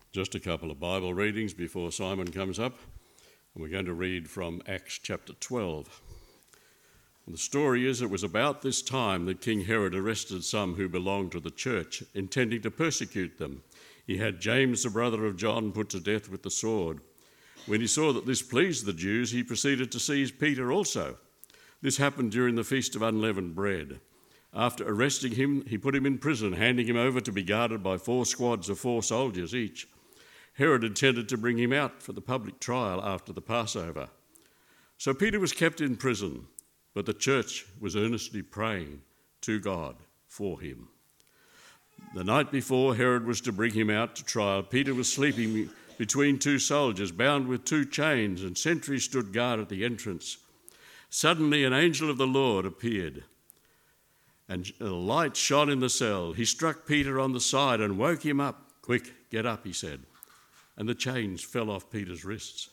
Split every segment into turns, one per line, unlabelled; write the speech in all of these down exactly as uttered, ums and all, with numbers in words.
Just a couple of Bible readings before Simon comes up. And we're going to read from Acts chapter twelve. And the story is it was about this time that King Herod arrested some who belonged to the church, intending to persecute them. He had James, the brother of John, put to death with the sword. When he saw that this pleased the Jews, he proceeded to seize Peter also. This happened during the Feast of Unleavened Bread. After arresting him, he put him in prison, handing him over to be guarded by four squads of four soldiers each. Herod intended to bring him out for the public trial after the Passover. So Peter was kept in prison, but the church was earnestly praying to God for him. The night before Herod was to bring him out to trial, Peter was sleeping between two soldiers, bound with two chains, and sentries stood guard at the entrance. Suddenly an angel of the Lord appeared, and a light shone in the cell. He struck Peter on the side and woke him up. "Quick, get up," he said. And the chains fell off Peter's wrists.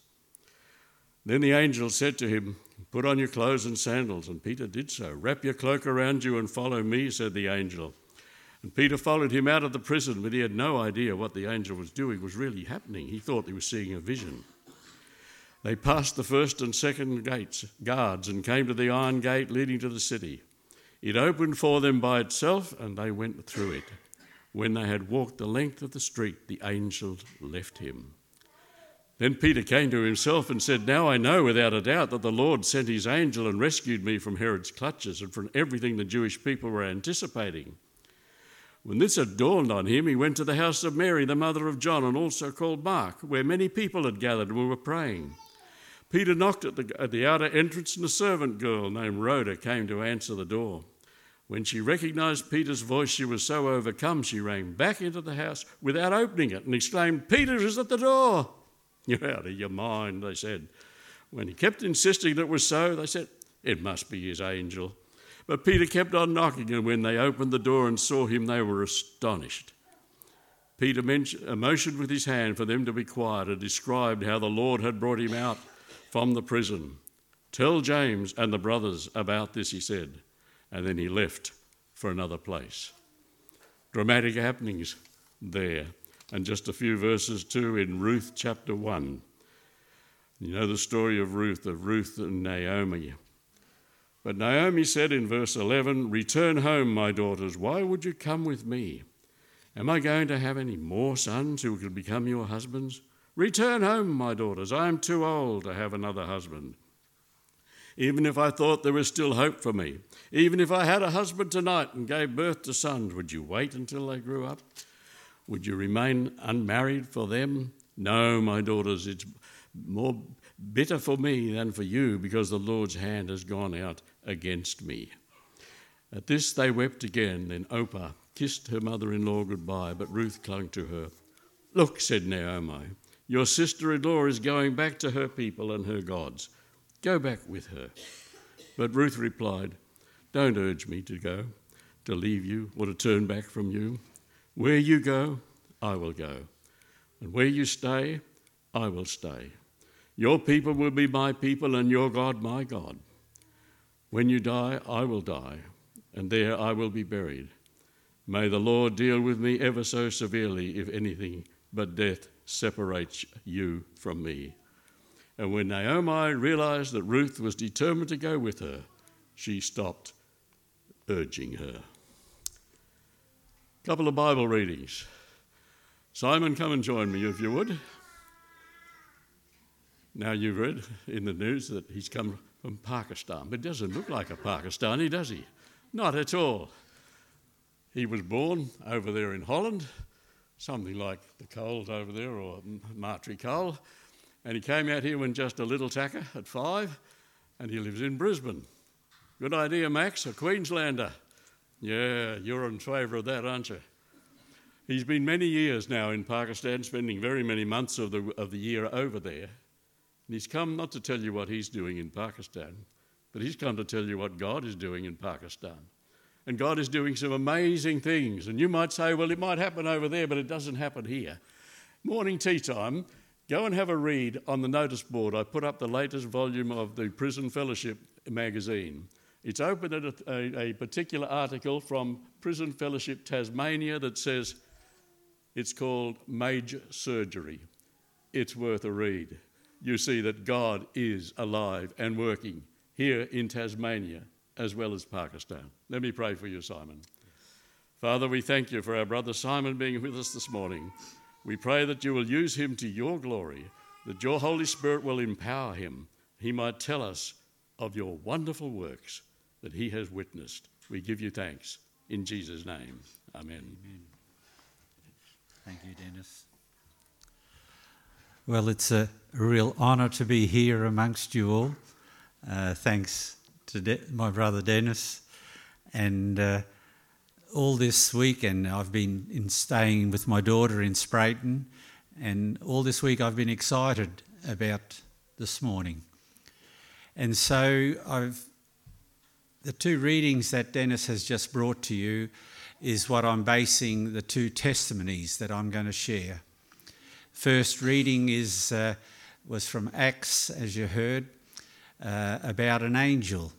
Then the angel said to him, "Put on your clothes and sandals." And Peter did so. "Wrap your cloak around you and follow me," said the angel. And Peter followed him out of the prison, but he had no idea what the angel was doing was really happening. He thought he was seeing a vision. They passed the first and second gates, guards, and came to the iron gate leading to the city. It opened for them by itself, and they went through it. When they had walked the length of the street, the angel left him. Then Peter came to himself and said, "Now I know without a doubt that the Lord sent his angel and rescued me from Herod's clutches and from everything the Jewish people were anticipating." When this had dawned on him, he went to the house of Mary, the mother of John, and also called Mark, where many people had gathered and were praying. Peter knocked at the, at the outer entrance, and a servant girl named Rhoda came to answer the door. When she recognized Peter's voice, she was so overcome she ran back into the house without opening it and exclaimed, "Peter is at the door." "You're out of your mind," they said. When he kept insisting that it was so, they said, "It must be his angel." But Peter kept on knocking, and when they opened the door and saw him, they were astonished. Peter motioned with his hand for them to be quiet and described how the Lord had brought him out from the prison. "Tell James and the brothers about this," he said, and then he left for another place. Dramatic happenings there. And just a few verses too in Ruth chapter one. You know the story of Ruth, of Ruth and Naomi. But Naomi said in verse eleven, "Return home, my daughters. Why would you come with me? Am I going to have any more sons who could become your husbands? Return home, my daughters. I am too old to have another husband. Even if I thought there was still hope for me, even if I had a husband tonight and gave birth to sons, would you wait until they grew up? Would you remain unmarried for them? No, my daughters, it's more bitter for me than for you, because the Lord's hand has gone out against me." At this they wept again. Then Orpah kissed her mother-in-law goodbye, but Ruth clung to her. "Look," said Naomi, "your sister-in-law is going back to her people and her gods. Go back with her." But Ruth replied, "Don't urge me to go, to leave you, or to turn back from you. Where you go, I will go, and where you stay, I will stay. Your people will be my people, and your God my God. When you die, I will die, and there I will be buried. May the Lord deal with me ever so severely if anything but death separates you from me." And when Naomi realized that Ruth was determined to go with her, she stopped urging her. Couple of Bible readings. Simon, come and join me if you would. Now, you've read in the news that he's come from Pakistan, but he doesn't look like a Pakistani, does he? Not at all. He was born over there in Holland, something like the Coles over there, or Martry Cole, and he came out here when just a little tacker at five, and he lives in Brisbane. Good idea, Max, a Queenslander. Yeah, you're in favour of that, aren't you? He's been many years now in Pakistan, spending very many months of the of the year over there. And he's come not to tell you what he's doing in Pakistan, but he's come to tell you what God is doing in Pakistan. And God is doing some amazing things. And you might say, well, it might happen over there, but it doesn't happen here. Morning tea time, go and have a read on the notice board. I put up the latest volume of the Prison Fellowship magazine. It's open at a, a, a particular article from Prison Fellowship Tasmania that says, It's called Major Surgery. It's worth a read. You see that God is alive and working here in Tasmania as well as Pakistan. Let me pray for you, Simon. Father, we thank you for our brother Simon being with us this morning. We pray that you will use him to your glory, that your Holy Spirit will empower him. He might tell us of your wonderful works that he has witnessed. We give you thanks. In Jesus' name, amen.
Amen. Thank you, Dennis. Well, it's a real honour to be here amongst you all. Uh, thanks to De- my brother Dennis. And uh, all this weekend I've been in staying with my daughter in Sprayton, and all this week I've been excited about this morning. And so I've the two readings that Dennis has just brought to you is what I'm basing the two testimonies that I'm going to share. First reading is uh, was from Acts, as you heard, uh, about an angel.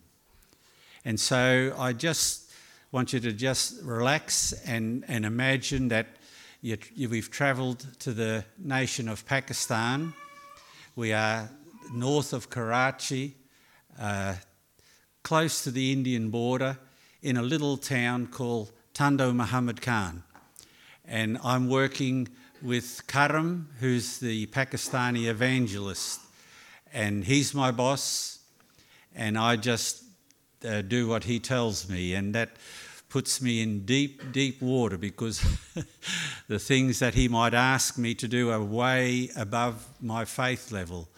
And so I just want you to just relax and, and imagine that you, you, we've travelled to the nation of Pakistan. We are north of Karachi, uh, close to the Indian border, in a little town called Tando Muhammad Khan. And I'm working with Karam, who's the Pakistani evangelist. And he's my boss, and I just uh, do what he tells me. And that puts me in deep, deep water, because the things that he might ask me to do are way above my faith level.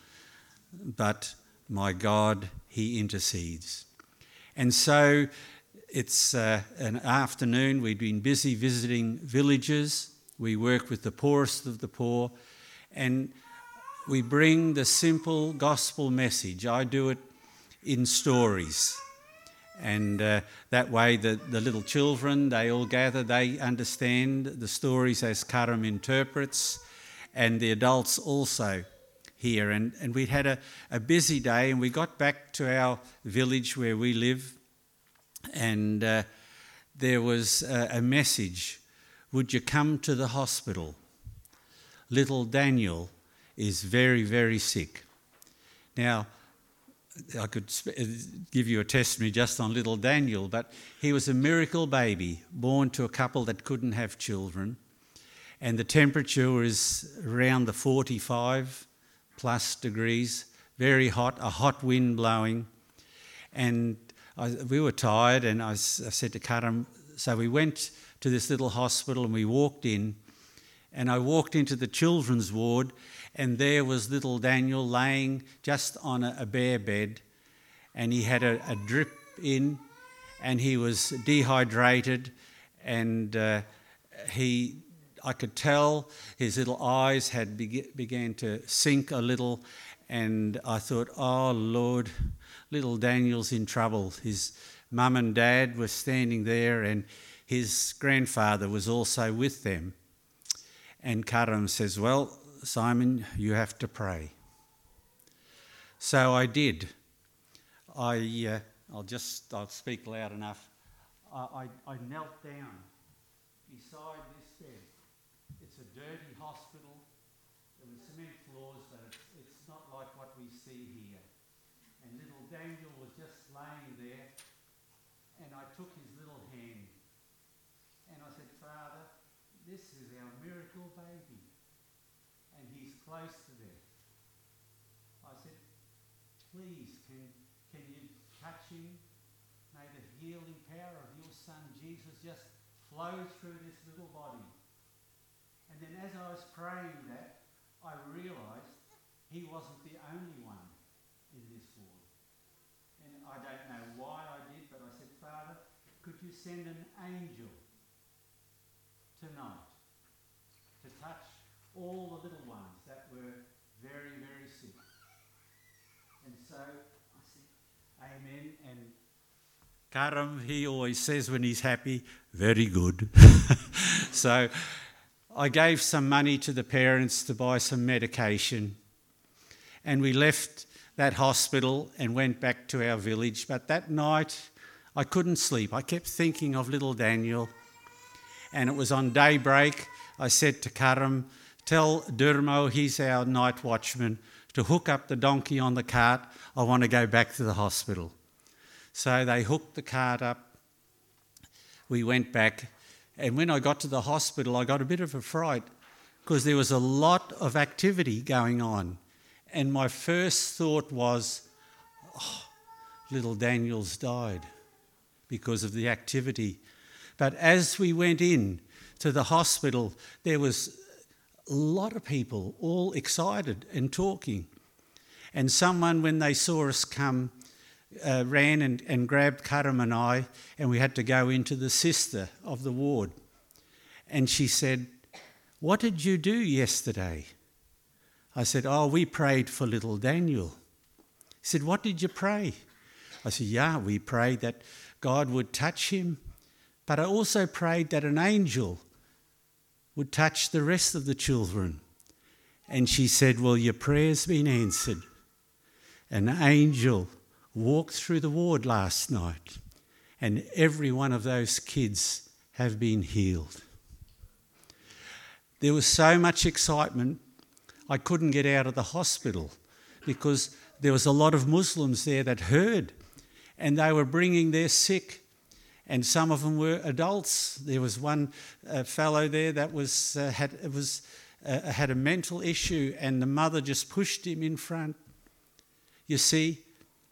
But my God, he intercedes. And so it's uh, an afternoon. We've been busy visiting villages. We work with the poorest of the poor, and we bring the simple gospel message. I do it in stories. And uh, that way the, the little children, they all gather, they understand the stories as Karam interprets, and the adults also here. And, and we'd had a, a busy day, and we got back to our village where we live, and uh, there was a, a message: would you come to the hospital? Little Daniel is very, very sick. Now, I could give you a testimony just on little Daniel, but he was a miracle baby, born to a couple that couldn't have children, and the temperature was around the forty-five plus degrees, very hot, a hot wind blowing, and I, we were tired, and I, I said to Karam, so we went to this little hospital and we walked in, and I walked into the children's ward, and there was little Daniel laying just on a, a bare bed, and he had a, a drip in, and he was dehydrated, and uh, he, I could tell his little eyes had be- began to sink a little, and I thought, oh Lord, little Daniel's in trouble. His mum and dad were standing there, and his grandfather was also with them. And Karam says, well, Simon, you have to pray. So I did. I, uh, I'll just, I'll speak loud enough. I, I, I knelt down beside this bed. It's a dirty hospital. There were cement floors, but it's, it's not like what we see here. And little Daniel was just laying there, and I took his little hand, and I said, Father, this is our miracle baby, and he's close to death. I said, please, can, can you touch him? May the healing power of your son Jesus just flow through this little body. And then as I was praying that, I realised he wasn't the only one in this ward. And I don't know why I did, but I said, Father, could you send an angel tonight to touch all the little ones that were very, very sick? And so I said, amen. And Karam, he always says when he's happy, very good. So I gave some money to the parents to buy some medication, and we left that hospital and went back to our village. But that night I couldn't sleep. I kept thinking of little Daniel, And it was on daybreak. I said to Karam, tell Durmo, he's our night watchman, to hook up the donkey on the cart. I want to go back to the hospital. So they hooked the cart up. We went back. And when I got to the hospital, I got a bit of a fright because there was a lot of activity going on. And my first thought was, oh, little Daniel's died because of the activity. But as we went in to the hospital, there was a lot of people all excited and talking. And someone, when they saw us come, uh, ran and, and grabbed Karam and I, and we had to go into the sister of the ward. And she said, what did you do yesterday? I said, oh, we prayed for little Daniel. He said, what did you pray? I said, yeah, we prayed that God would touch him, but I also prayed that an angel would touch the rest of the children. And she said, well, your prayer's been answered. An angel walked through the ward last night, and every one of those kids have been healed. There was so much excitement, I couldn't get out of the hospital because there was a lot of Muslims there that heard, and they were bringing their sick, and some of them were adults. There was one uh, fellow there that was uh, had it was uh, had a mental issue, and the mother just pushed him in front. You see,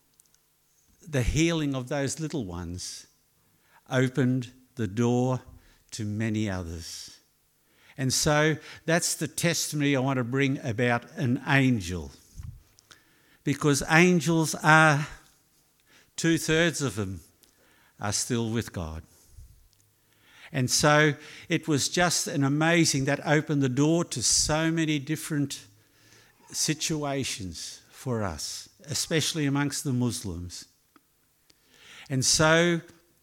the healing of those little ones opened the door to many others. And so that's the testimony I want to bring about an angel. Because angels are, two-thirds of them are still with God. And so it was just an amazing, that opened the door to so many different situations for us, especially amongst the Muslims. And so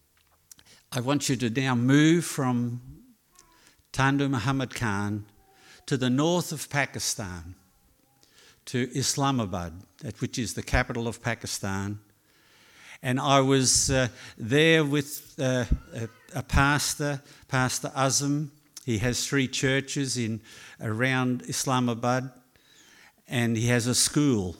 I want you to now move from Tundu Muhammad Khan to the north of Pakistan, to Islamabad, which is the capital of Pakistan. And I was uh, there with uh, a, a pastor, Pastor Azam. He has three churches in around Islamabad, and he has a school.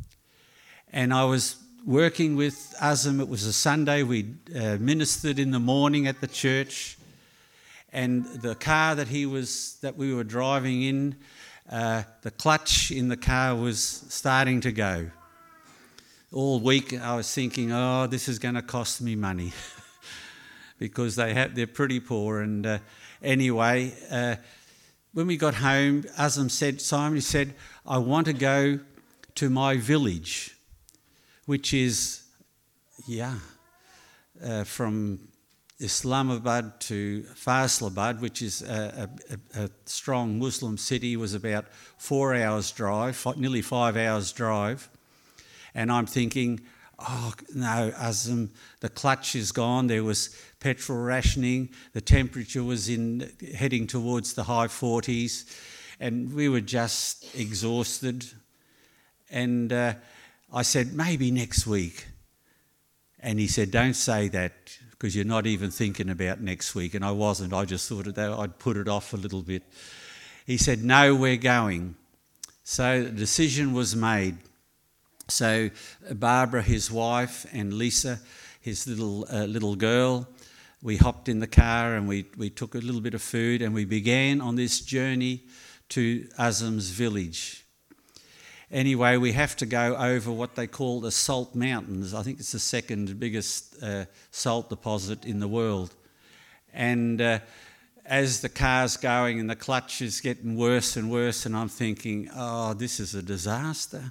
And I was working with Azam. It was a Sunday. We uh, ministered in the morning at the church. And the car that he was that we were driving in, uh, the clutch in the car was starting to go. All week I was thinking, oh, this is going to cost me money because they have they're pretty poor. And uh, anyway, uh, when we got home, Azam said, Simon he said, I want to go to my village, which is, yeah, uh, from Islamabad to Faisalabad, which is a, a, a strong Muslim city, was about four hours drive, nearly five hours drive. And I'm thinking, oh, no, Azam, the clutch is gone. There was petrol rationing. The temperature was in heading towards the high forties. And we were just exhausted. And uh, I said, maybe next week. And he said, don't say that, because you're not even thinking about next week. And I wasn't. I just thought that I'd put it off a little bit. He said, no, we're going. So the decision was made. So Barbara, his wife, and Lisa, his little uh, little girl, we hopped in the car and we, we took a little bit of food and we began on this journey to Azam's village. Anyway, we have to go over what they call the Salt Mountains. I think it's the second biggest uh, salt deposit in the world. And uh, as the car's going and the clutch is getting worse and worse, and I'm thinking, oh, this is a disaster.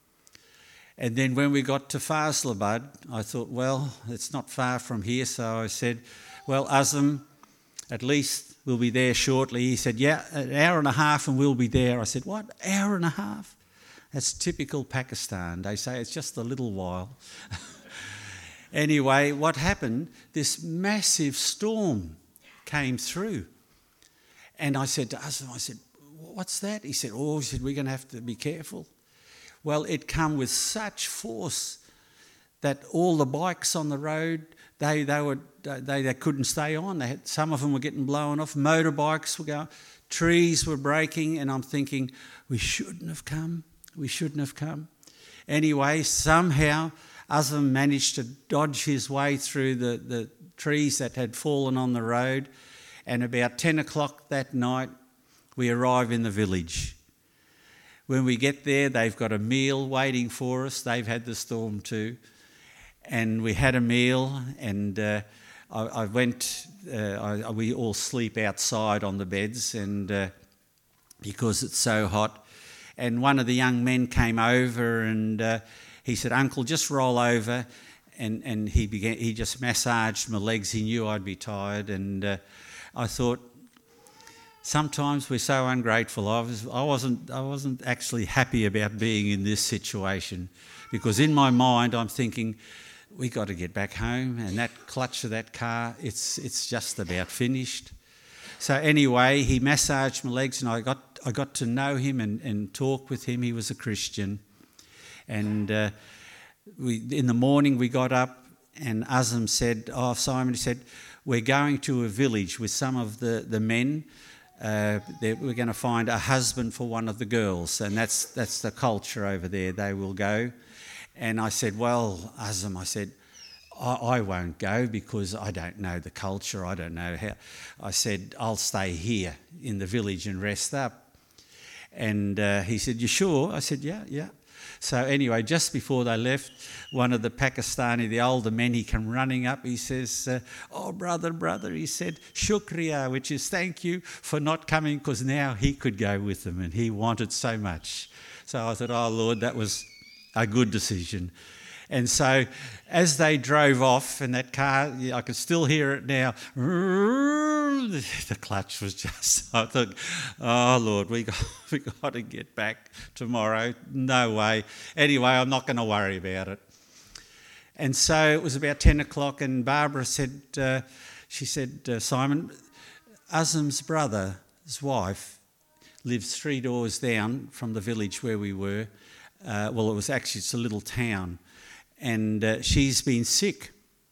And then when we got to Faisalabad, I thought, well, it's not far from here. So I said, well, Azam, at least we'll be there shortly. He said, yeah, an hour and a half and we'll be there. I said, what, hour and a half? That's typical Pakistan. They say it's just a little while. Anyway, what happened, this massive storm came through. And I said to Azam, I said, what's that? He said, oh, he said, we're going to have to be careful. Well, it came with such force that all the bikes on the road, they they were they, they couldn't stay on. They had, some of them were getting blown off. Motorbikes were going, trees were breaking, and I'm thinking, we shouldn't have come. We shouldn't have come. Anyway, somehow Azam managed to dodge his way through the, the trees that had fallen on the road, and about ten o'clock that night, we arrive in the village. When we get there, they've got a meal waiting for us. They've had the storm too. And we had a meal, and uh, I, I went, uh, I, we all sleep outside on the beds, and uh, because it's so hot. And one of the young men came over, and uh, he said, "Uncle, just roll over." And, and he began. He just massaged my legs. He knew I'd be tired, and uh, I thought, sometimes we're so ungrateful. I was, I wasn't, I wasn't actually happy about being in this situation, because in my mind I'm thinking, we got to get back home, and that clutch of that car, it's, it's just about finished. So anyway, he massaged my legs, and I got, I got to know him and, and talk with him. He was a Christian, and uh, we, in the morning we got up, and Azam said, "Oh, Simon," he said, "we're going to a village with some of the, the men. Uh, we're going to find a husband for one of the girls, and that's that's the culture over there. They will go." And I said, "Well, Azam," I said, I, I won't go because I don't know the culture. I don't know how." I said, "I'll stay here in the village and rest up." And uh, he said, "You sure?" I said, "Yeah, yeah." So anyway, just before they left, one of the Pakistani, the older men, he came running up. He says, uh, "Oh, brother, brother," he said, "Shukriya," which is thank you for not coming, because now he could go with them, and he wanted so much. So I thought, oh, Lord, that was a good decision. And so as they drove off in that car, I could still hear it now. The clutch was just, I thought, oh, Lord, we got, we got to get back tomorrow. No way. Anyway, I'm not going to worry about it. And so it was about ten o'clock, and Barbara said, uh, she said, uh, "Simon, Azam's brother's wife lives three doors down from the village where we were. Uh, well, it was actually, it's a little town. And uh, she's been sick.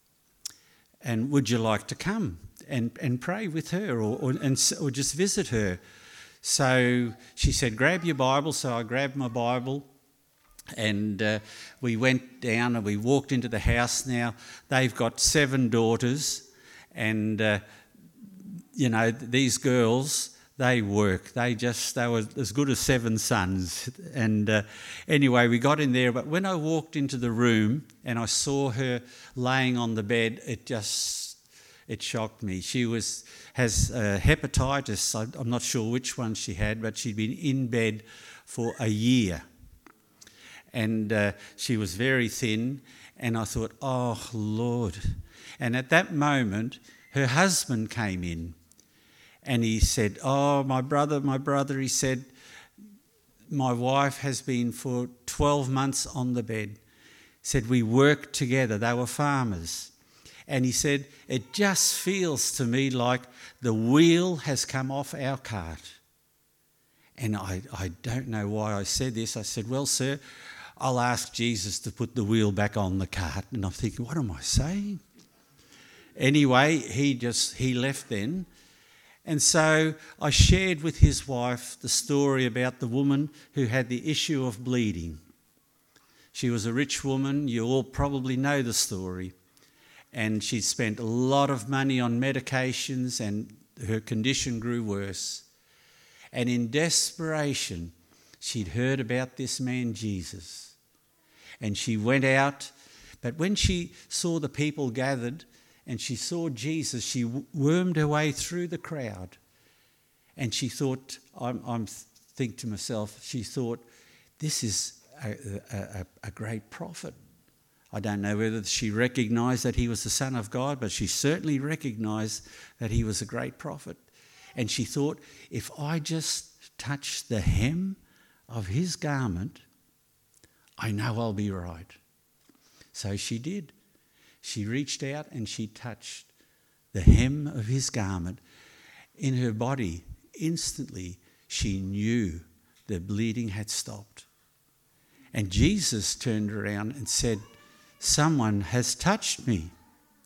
And would you like to come and, and pray with her, or, or, and, or just visit her?" So she said, "Grab your Bible." So I grabbed my Bible, and uh, we went down and we walked into the house. Now, they've got seven daughters, and, uh, you know, these girls, they work. They just, they were as good as seven sons. And uh, anyway, we got in there. But when I walked into the room and I saw her laying on the bed, it just, it shocked me. She was has uh, hepatitis. I, I'm not sure which one she had, but she'd been in bed for a year. And uh, she was very thin. And I thought, oh, Lord. And at that moment, her husband came in. And he said, "Oh, my brother, my brother," he said, "my wife has been for twelve months on the bed." He said, "We worked together." They were farmers. And he said, "It just feels to me like the wheel has come off our cart." And I, I don't know why I said this. I said, "Well, sir, I'll ask Jesus to put the wheel back on the cart." And I'm thinking, what am I saying? Anyway, he just, he left then. And so I shared with his wife the story about the woman who had the issue of bleeding. She was a rich woman. You all probably know the story. And she'd spent a lot of money on medications, and her condition grew worse. And in desperation, she'd heard about this man, Jesus. And she went out. But when she saw the people gathered, and she saw Jesus, she wormed her way through the crowd. And she thought, I'm, I'm think to myself, she thought, this is a, a, a great prophet. I don't know whether she recognised that he was the Son of God, but she certainly recognised that he was a great prophet. And she thought, if I just touch the hem of his garment, I know I'll be right. So she did. She reached out and she touched the hem of his garment. In her body, instantly, she knew the bleeding had stopped. And Jesus turned around and said, "Someone has touched me."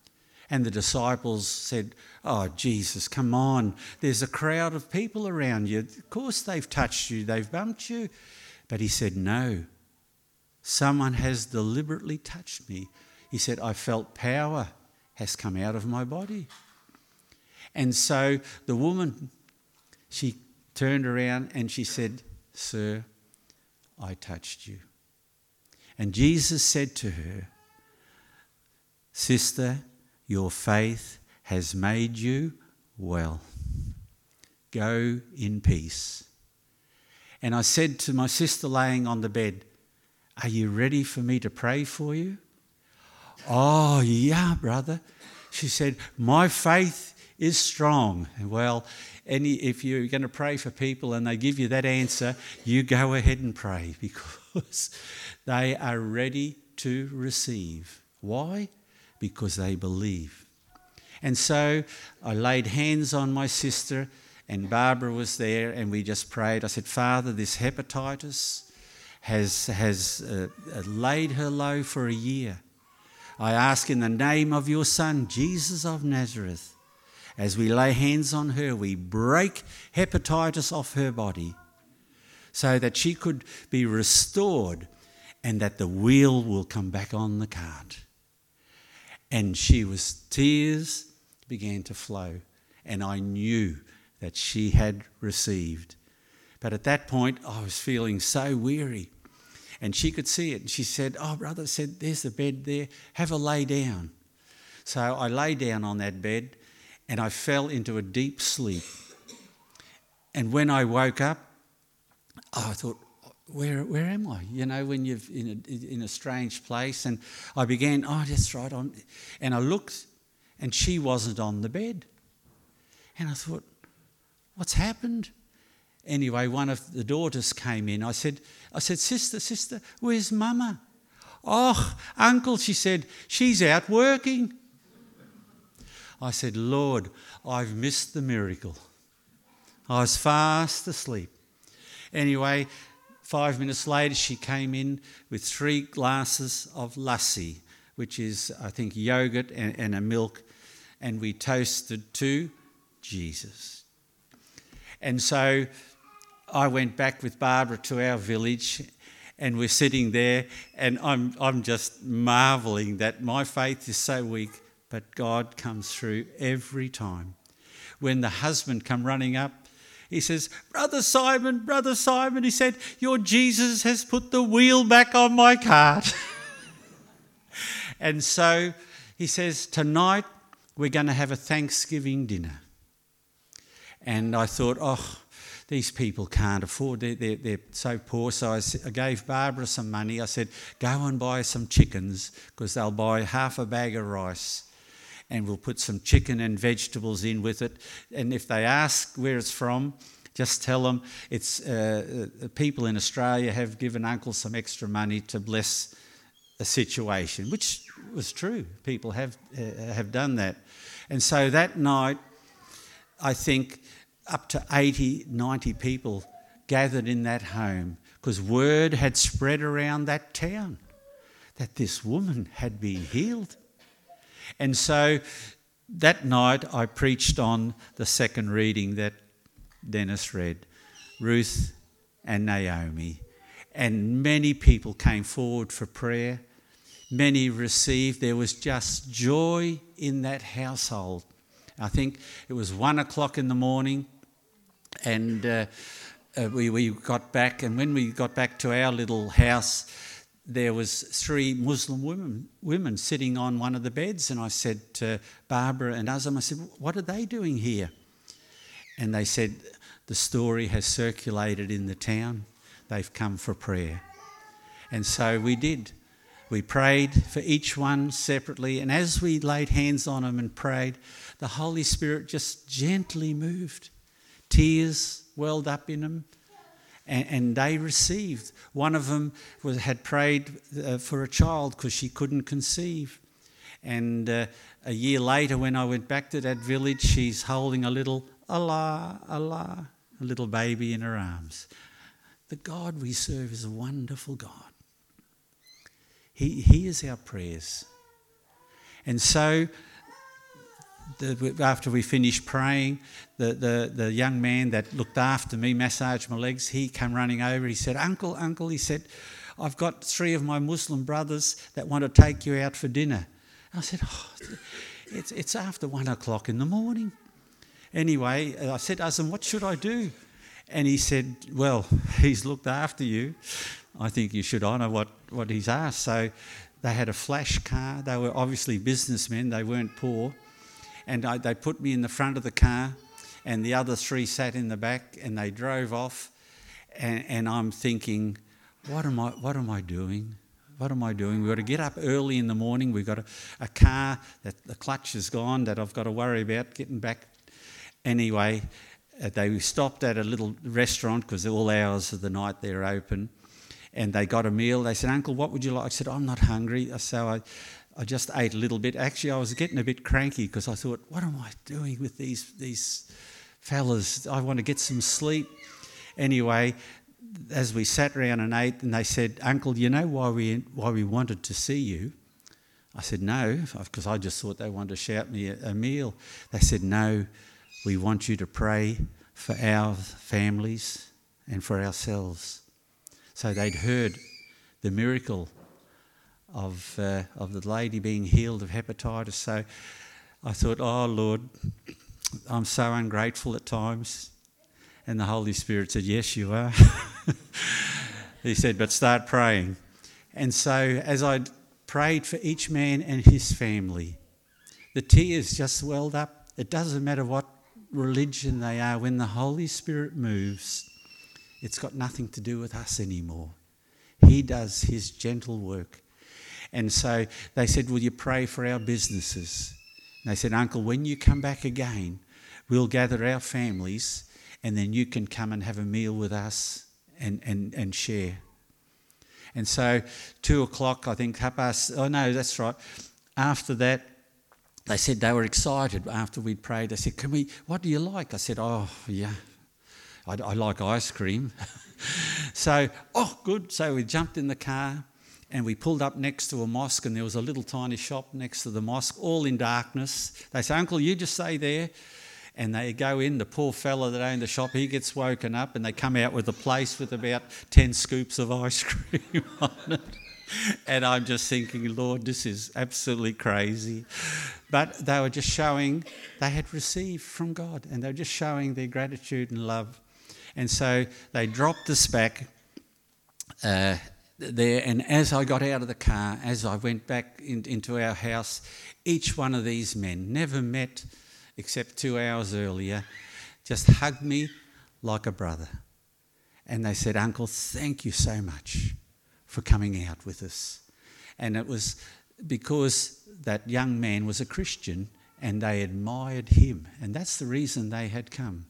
And the disciples said, "Oh, Jesus, come on. There's a crowd of people around you. Of course they've touched you, they've bumped you." But he said, "No, someone has deliberately touched me." He said, "I felt power has come out of my body." And so the woman, she turned around and she said, "Sir, I touched you." And Jesus said to her, "Sister, your faith has made you well. Go in peace." And I said to my sister laying on the bed, "Are you ready for me to pray for you?" "Oh, yeah, brother." She said, "My faith is strong." Well, any, if you're going to pray for people and they give you that answer, you go ahead and pray, because they are ready to receive. Why? Because they believe. And so I laid hands on my sister, and Barbara was there, and we just prayed. I said, "Father, this hepatitis has, has uh, laid her low for a year. I ask in the name of your Son, Jesus of Nazareth, as we lay hands on her, we break hepatitis off her body so that she could be restored and that the wheel will come back on the cart." And she was, tears began to flow, and I knew that she had received. But at that point, I was feeling so weary, and she could see it. And she said, "Oh, brother," said, "there's the bed there. Have a lay down." So I lay down on that bed, and I fell into a deep sleep. And when I woke up, oh, I thought, where where am I? You know, when you're in a, in a strange place. And I began, oh, that's right. On. And I looked, and she wasn't on the bed. And I thought, what's happened? Anyway, one of the daughters came in. I said, I said, "Sister, sister, where's Mama?" "Oh, Uncle," she said, "she's out working." I said, "Lord, I've missed the miracle. I was fast asleep." Anyway, five minutes later, she came in with three glasses of lassi, which is, I think, yogurt and, and a milk, and we toasted to Jesus. And so I went back with Barbara to our village, and we're sitting there, and I'm I'm just marvelling that my faith is so weak, but God comes through every time. When the husband come running up, he says, "Brother Simon, Brother Simon," he said, "your Jesus has put the wheel back on my cart." And so he says, "Tonight we're going to have a Thanksgiving dinner." And I thought, oh, these people can't afford, they're, they're, they're so poor. So I, I gave Barbara some money. I said, "Go and buy some chickens, because they'll buy half a bag of rice, and we'll put some chicken and vegetables in with it. And if they ask where it's from, just tell them it's uh, uh, people in Australia have given Uncle some extra money to bless a situation," which was true. People have uh, have done that. And so that night, I think up to eighty, ninety people gathered in that home, because word had spread around that town that this woman had been healed. And so that night I preached on the second reading that Dennis read, Ruth and Naomi. And many people came forward for prayer. Many received. There was just joy in that household. I think it was one o'clock in the morning, and uh, uh, we, we got back. And when we got back to our little house, there was three Muslim women women sitting on one of the beds. And I said to Barbara and Azam, I said, "What are they doing here?" And they said, "The story has circulated in the town. They've come for prayer." And so we did. We prayed for each one separately. And as we laid hands on them and prayed, the Holy Spirit just gently moved. Tears welled up in them. And, and they received. One of them was, had prayed uh, for a child because she couldn't conceive. And uh, a year later, when I went back to that village, she's holding a little Allah, Allah, a little baby in her arms. The God we serve is a wonderful God. He hears our prayers. And so the, after we finished praying, the, the, the young man that looked after me, massaged my legs, he came running over. He said, Uncle, Uncle, he said, I've got three of my Muslim brothers that want to take you out for dinner. I said, oh, it's, it's after one o'clock in the morning. Anyway, I said, Azam, what should I do? And he said, well, he's looked after you. I think you should honour what, what he's asked. So they had a flash car. They were obviously businessmen. They weren't poor. And I, they put me in the front of the car, and the other three sat in the back, and they drove off. And, and I'm thinking, what am I, what am I doing? What am I doing? We've got to get up early in the morning. We've got a, a car that the clutch is gone that I've got to worry about getting back. Anyway, uh, they stopped at a little restaurant because all hours of the night they're open, and they got a meal. They said, Uncle, what would you like? I said, I'm not hungry. So I, I just ate a little bit. Actually, I was getting a bit cranky because I thought, what am I doing with these, these fellas? I want to get some sleep. Anyway, as we sat around and ate, and they said, Uncle, you know why we why we wanted to see you? I said, no, because I just thought they wanted to shout me a, a meal. They said, no, we want you to pray for our families and for ourselves. So they'd heard the miracle of uh, of the lady being healed of hepatitis. So I thought, oh, Lord, I'm so ungrateful at times. And the Holy Spirit said, yes, you are. He said, but start praying. And so as I prayed for each man and his family, the tears just welled up. It doesn't matter what religion they are. When the Holy Spirit moves, it's got nothing to do with us anymore. He does his gentle work. And so they said, will you pray for our businesses? And they said, Uncle, when you come back again, we'll gather our families, and then you can come and have a meal with us and, and, and share. And so two o'clock, I think, half past, oh no, that's right. After that, they said they were excited after we'd prayed. They said, can we, what do you like? I said, oh, yeah, I, I like ice cream. So, oh, good. So we jumped in the car and we pulled up next to a mosque, and there was a little tiny shop next to the mosque, all in darkness. They say, Uncle, you just stay there. And they go in, the poor fella that owned the shop, he gets woken up, and they come out with a place with about ten scoops of ice cream on it. And I'm just thinking, Lord, this is absolutely crazy. But they were just showing they had received from God, and they were just showing their gratitude and love. And so they dropped us back uh, there, and as I got out of the car, as I went back in, into our house, each one of these men, never met except two hours earlier, just hugged me like a brother. And they said, Uncle, thank you so much for coming out with us. And it was because that young man was a Christian and they admired him. And that's the reason they had come.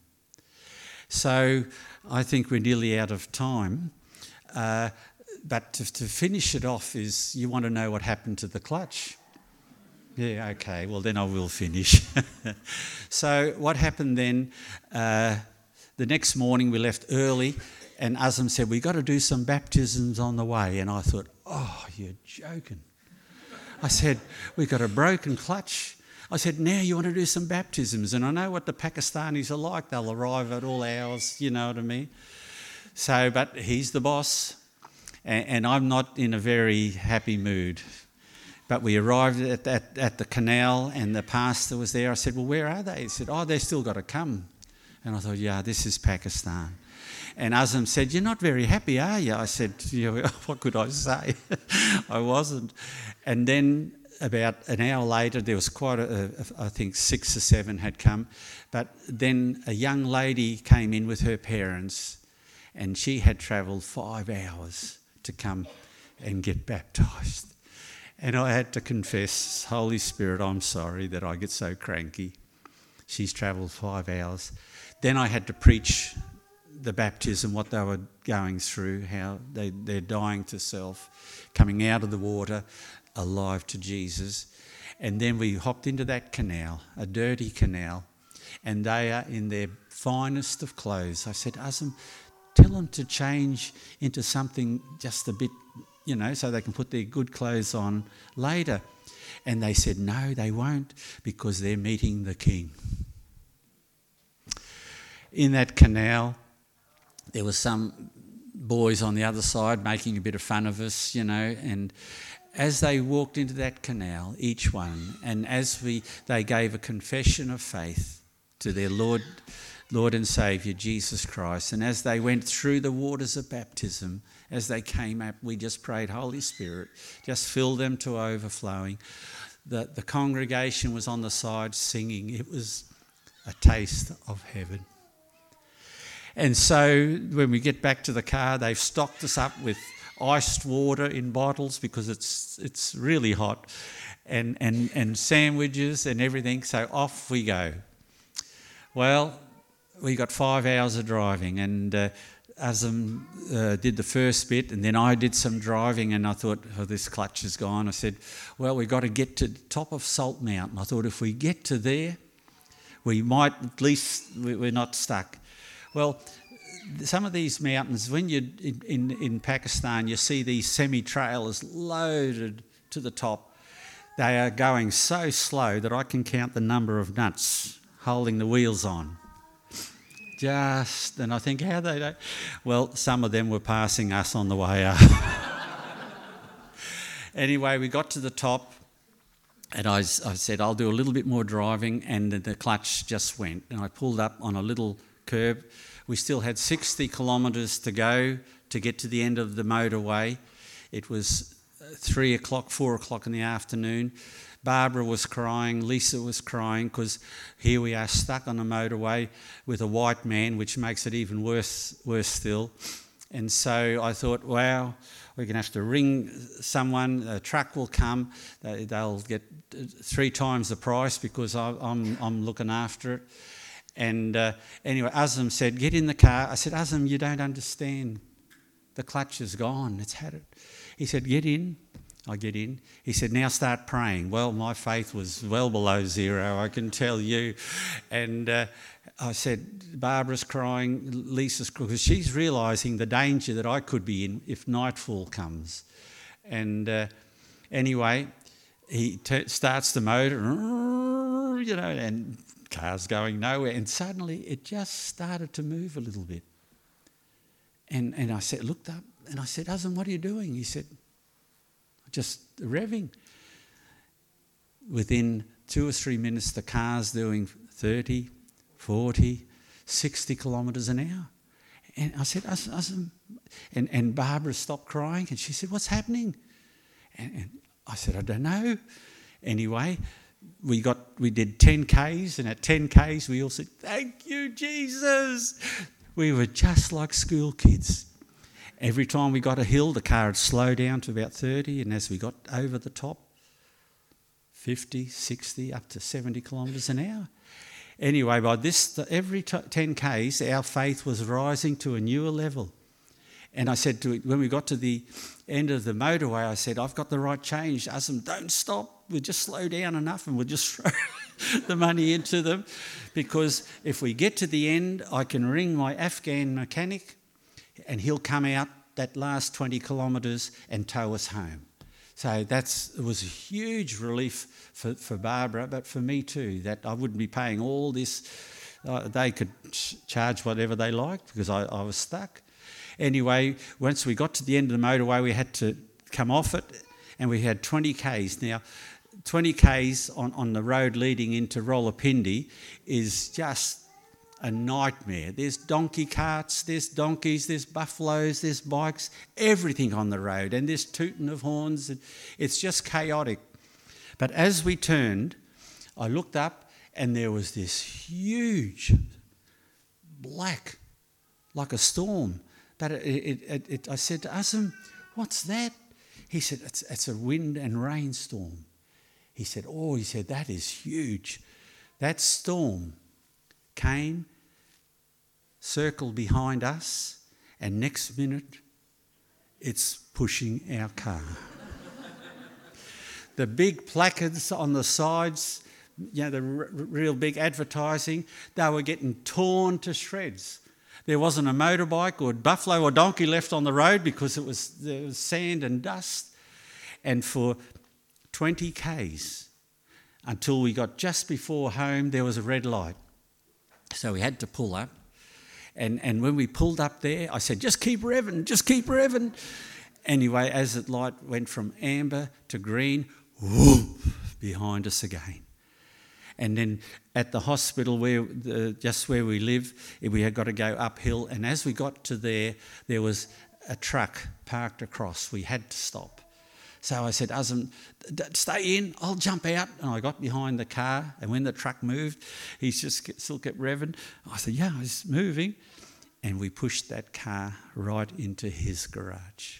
So I think we're nearly out of time. Uh, but to, to finish it off is, you want to know what happened to the clutch? Yeah, okay, well then I will finish. So what happened then, uh, the next morning we left early, and Azam said, we've got to do some baptisms on the way. And I thought, oh, you're joking. I said, we've got a broken clutch. I said, now you want to do some baptisms. And I know what the Pakistanis are like. They'll arrive at all hours, you know what I mean? So, but he's the boss, and, and I'm not in a very happy mood. But we arrived at, at, at the canal, and the pastor was there. I said, well, where are they? He said, oh, they've still got to come. And I thought, yeah, this is Pakistan. And Azam said, you're not very happy, are you? I said, yeah, what could I say? I wasn't. And then about an hour later, there was quite a, a, I think six or seven had come. But then a young lady came in with her parents, and she had travelled five hours to come and get baptised. And I had to confess, Holy Spirit, I'm sorry that I get so cranky. She's travelled five hours. Then I had to preach the baptism, what they were going through, how they, they're dying to self, coming out of the water, alive to Jesus. And then we hopped into that canal, a dirty canal, and they are in their finest of clothes. I said, Azam, tell them to change into something just a bit, you know, so they can put their good clothes on later. And they said, no, they won't, because they're meeting the king. In that canal, there were some boys on the other side making a bit of fun of us, you know, and as they walked into that canal, each one, and as we they gave a confession of faith to their Lord, Lord and Saviour, Jesus Christ, and as they went through the waters of baptism, as they came up, we just prayed, Holy Spirit, just fill them to overflowing. The, the congregation was on the side singing. It was a taste of heaven. And so when we get back to the car, they've stocked us up with iced water in bottles because it's it's really hot, and, and, and sandwiches and everything. So off we go. Well, we got five hours of driving, and uh, Azam uh, did the first bit, and then I did some driving, and I thought, oh, this clutch is gone. I said, well, we've got to get to the top of Salt Mountain. I thought if we get to there, we might at least, we're not stuck. Well, some of these mountains, when you're in, in, in Pakistan, you see these semi-trailers loaded to the top. They are going so slow that I can count the number of nuts holding the wheels on. Just, and I think, how they don't... Well, some of them were passing us on the way up. Anyway, we got to the top, and I, I said, I'll do a little bit more driving, and the clutch just went. And I pulled up on a little curb. We still had sixty kilometres to go to get to the end of the motorway. It was three o'clock, four o'clock in the afternoon. Barbara was crying, Lisa was crying, because here we are stuck on a motorway with a white man, which makes it even worse, worse still. And so I thought, wow, we're going to have to ring someone, a truck will come, they, they'll get three times the price because I, I'm, I'm looking after it. And uh, anyway, Azam said, get in the car. I said, Azam, you don't understand. The clutch is gone. It's had it. He said, get in. I get in. He said, now start praying. Well, my faith was well below zero, I can tell you. And uh, I said, Barbara's crying, Lisa's crying, because she's realising the danger that I could be in if nightfall comes. And uh, anyway, he t- starts the motor, you know, and car's going nowhere, and suddenly it just started to move a little bit. And and I said, looked up, and I said, Azam, what are you doing? He said, just revving. Within two or three minutes, the car's doing thirty, forty, sixty kilometres an hour. And I said, Azam, and, and Barbara stopped crying, and she said, what's happening? And, and I said, I don't know. Anyway, We got we did ten Ks, and at ten Ks we all said, thank you, Jesus. We were just like school kids. Every time we got a hill, the car would slow down to about thirty, and as we got over the top, fifty, sixty, up to seventy kilometres an hour. Anyway, by this, every ten Ks, our faith was rising to a newer level. And I said to it, when we got to the end of the motorway, I said, I've got the right change. Azam, don't stop. We'll just slow down enough and we'll just throw the money into them. Because if we get to the end, I can ring my Afghan mechanic and he'll come out that last twenty kilometres and tow us home. So that's it was a huge relief for, for Barbara, but for me too, that I wouldn't be paying all this. Uh, they could ch- charge whatever they liked because I, I was stuck. Anyway, once we got to the end of the motorway, we had to come off it, and we had twenty Ks. Now, twenty Ks on, on the road leading into Rawalpindi is just a nightmare. There's donkey carts, there's donkeys, there's buffaloes, there's bikes, everything on the road, and there's tooting of horns. It's just chaotic. But as we turned, I looked up, and there was this huge black, like a storm. But it, it, it, it, I said to Azam, what's that? He said, it's, it's a wind and rainstorm. He said, oh, he said, that is huge. That storm came, circled behind us, and next minute, it's pushing our car. The big placards on the sides, you know, the r- real big advertising, they were getting torn to shreds. There wasn't a motorbike or buffalo or donkey left on the road because it was there was sand and dust. And for twenty kays until we got just before home. There was a red light. So we had to pull up. And, and when we pulled up there, I said, just keep revving, just keep revving. Anyway, as the light went from amber to green, whoop, behind us again. And then at the hospital, where the, just where we live, we had got to go uphill. And as we got to there, there was a truck parked across. We had to stop. So I said, Azam, stay in, I'll jump out. And I got behind the car, and when the truck moved, he just still kept revving. I said, yeah, it's moving. And we pushed that car right into his garage.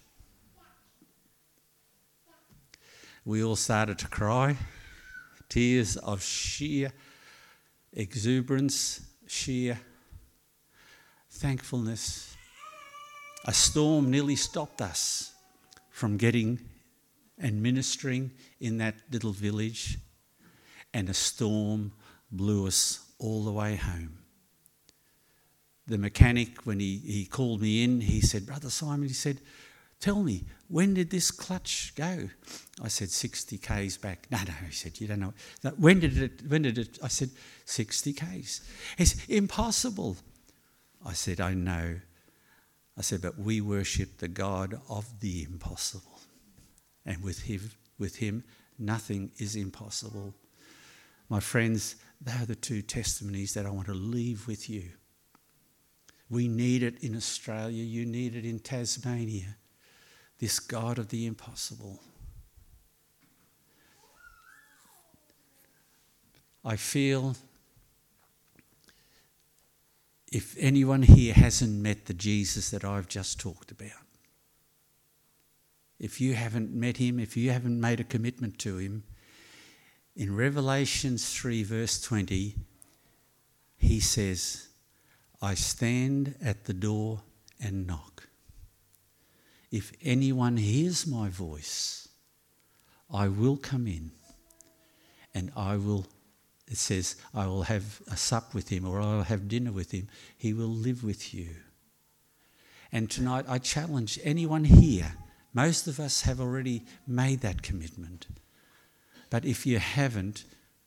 We all started to cry, tears of sheer exuberance, sheer thankfulness. A storm nearly stopped us from getting and ministering in that little village, and a storm blew us all the way home. The mechanic, when he, he called me in, he said, Brother Simon, he said, tell me, when did this clutch go? I said, sixty kays back. No, no, he said, you don't know. When did it, when did it? I said, sixty kays. He said, impossible. I said, I know. I said, but we worship the God of the impossible. And with him, with him, nothing is impossible. My friends, they are the two testimonies that I want to leave with you. We need it in Australia. You need it in Tasmania. This God of the impossible. I feel if anyone here hasn't met the Jesus that I've just talked about, if you haven't met him, if you haven't made a commitment to him, in Revelation three verse twenty, he says, I stand at the door and knock. If anyone hears my voice, I will come in and I will, it says, I will have a sup with him, or I will have dinner with him. He will live with you. And tonight I challenge anyone here. Most of us have already made that commitment. But if you haven't,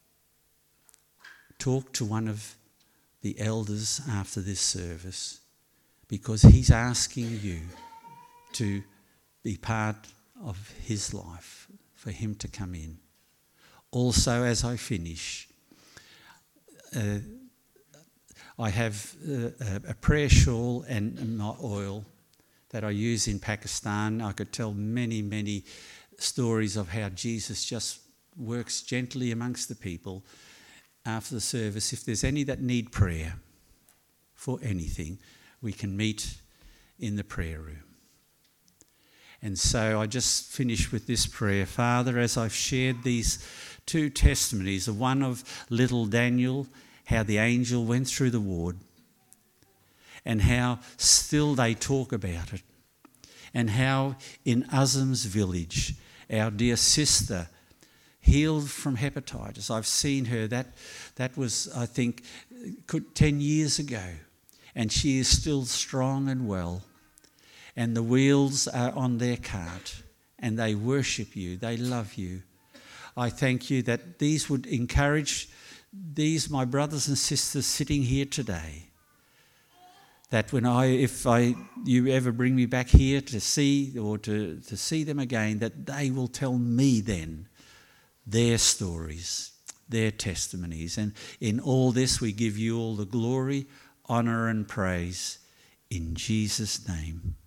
talk to one of the elders after this service, because he's asking you to be part of his life, for him to come in. Also, as I finish, uh, I have uh, a prayer shawl and my oil that I use in Pakistan. I could tell many, many stories of how Jesus just works gently amongst the people. After the service, if there's any that need prayer for anything, we can meet in the prayer room. And so I just finish with this prayer. Father, as I've shared these two testimonies, the one of little Daniel, how the angel went through the ward, and how still they talk about it, and how in Azam's village, our dear sister healed from hepatitis. I've seen her. That that was, I think, could, ten years ago, and she is still strong and well. And the wheels are on their cart, and they worship you. They love you. I thank you that these would encourage these, my brothers and sisters sitting here today, that when I, if I, you ever bring me back here to see or to, to see them again, that they will tell me then their stories, their testimonies. And in all this, we give you all the glory, honour and praise in Jesus' name.